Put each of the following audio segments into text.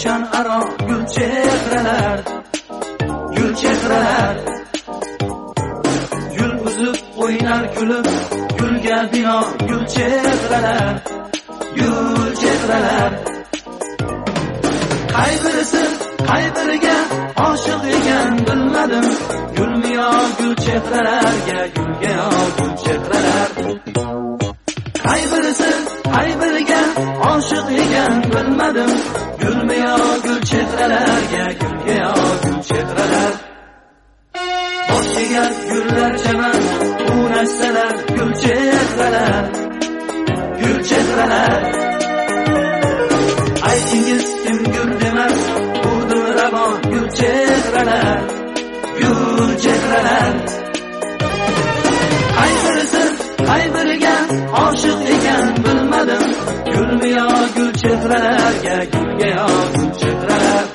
gulshan aro gul chehralar, gul chehralar. Gul uzib o'ynar kulib, gulga bino gul chehralar, gul chehralar. Qay biriga oshiq ekan bilmadim, gulmi yo gul chehralarga, gulga yo gul chehralar. Qay biriga oshiq ekan bilmadim, gulmi yo gul chehralarga, gulga yo gul chehralar. Boshiga gullar chaman, o'rashsalar gul chehralar, gul chehralar. Aytingiz kim gul demas, urdi ravon gul chehralar, gul chehralar. Qay biriga oshiq ekan bilmadim, gulmi yo gul chehralarga, gulga yo gul chehralar.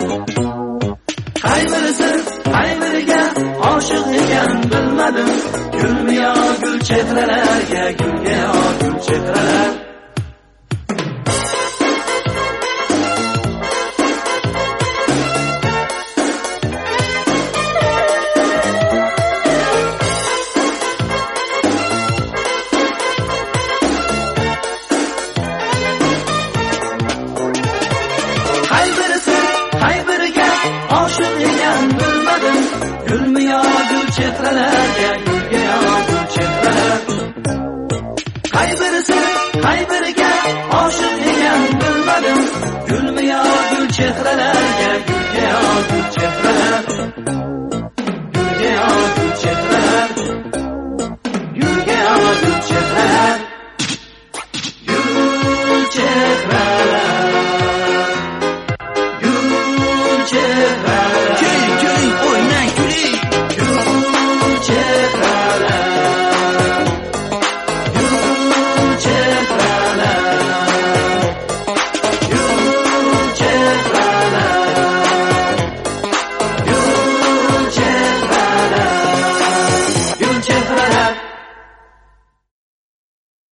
Qay biriga oshiq ekan bilmadim, gulmi yo gul chehralarga, gulga yo gul chehralar. Oshiq ekan bilmadim, gulmi yo gul chehralarga, gulga yo gul chehralar. Qay biriga oshiq ekan bilmadim, gulmi yo gul chehralarga, gulga yo gul chehralar. Gulga yo gul chehralar, gulga yo gul chehralar, gul chehralar, gul chehralar.